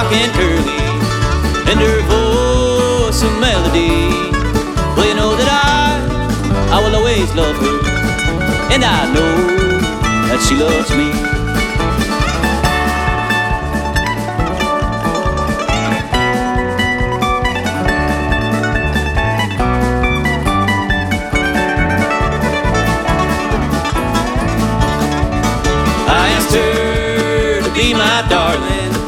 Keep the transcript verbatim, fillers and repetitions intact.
and curly, and her voice a melody. Well, you know that I, I will always love her, and I know that she loves me. I asked her to be my darling,